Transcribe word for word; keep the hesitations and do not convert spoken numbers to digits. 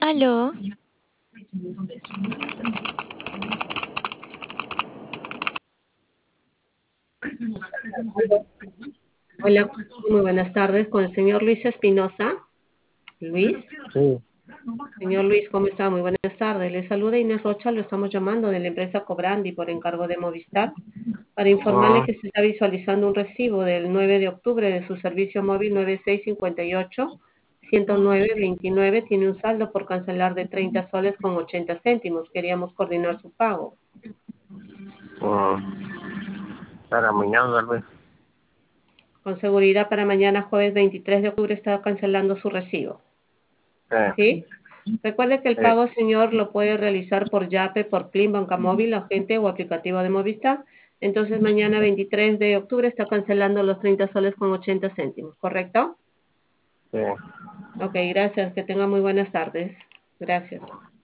Aló, Hola, muy buenas tardes con el señor Luis Espinosa. Luis, Sí, señor Luis, ¿cómo está? Muy buenas tardes. Le saluda Inés Rocha, lo estamos llamando de la empresa Cobrandi por encargo de Movistar para informarle ah, que se está visualizando un recibo del nueve de octubre de su servicio móvil nueve seis cinco ocho uno cero nueve veintinueve. Tiene un saldo por cancelar de treinta soles con ochenta céntimos. Queríamos coordinar su pago. ah, para mañana tal vez. Con seguridad para mañana jueves veintitrés de octubre está cancelando su recibo. Sí, ¿Sí? Recuerde que el sí, pago, señor, lo puede realizar por Yape, por Plin, Banca Móvil, agente o aplicativo de Movistar. Entonces, mañana veintitrés de octubre está cancelando los treinta soles con ochenta céntimos, ¿correcto? sí. Ok, gracias. Que tenga muy buenas tardes. Gracias.